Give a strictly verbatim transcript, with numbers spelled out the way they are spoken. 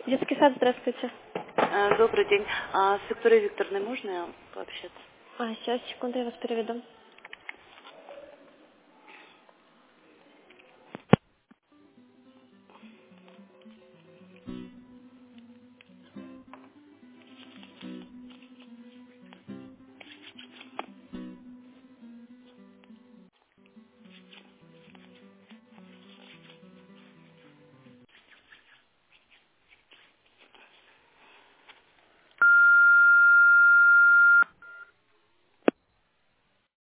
Детский сад, здравствуйте. Э, Добрый день. А с Викторией Викторовной можно пообщаться? А, сейчас, секунду, я вас переведу.